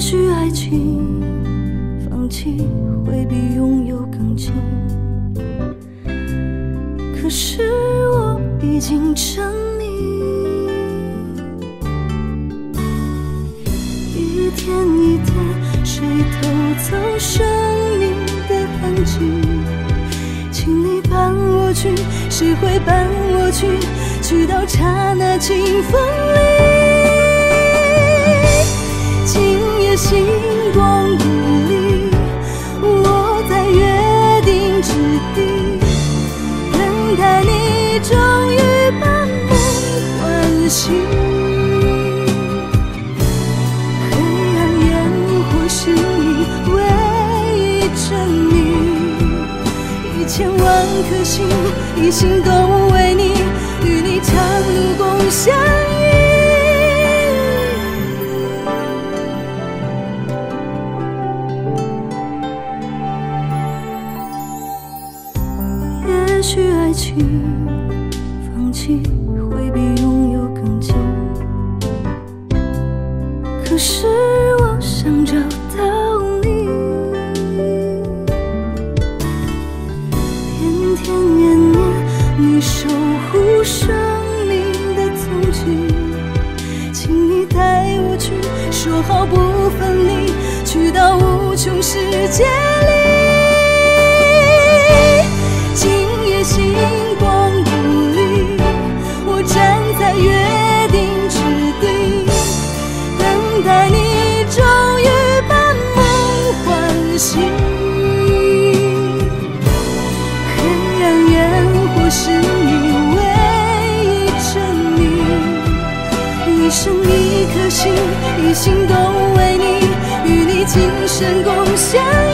许爱情放弃会比拥有更近，可是我已经沉迷，一天一天谁偷走生命的痕迹，请你伴我去，谁会伴我去，去到刹那清风里。今夜星光不离，我在约定之地，等待你终于把梦唤醒。黑暗烟火是你唯一证明，1000万颗心一心都为你，与你长路共相依。也许爱情放弃会比拥有更近，可是我想找到你，天天年年你守护生命的踪迹，请你带我去，说好不分离，去到无穷世界里。今夜星光不离，我站在约定之地，等待你终于把梦唤醒。黑暗烟火是你唯一证明，一生一颗心，一心都为你，与你今生共享。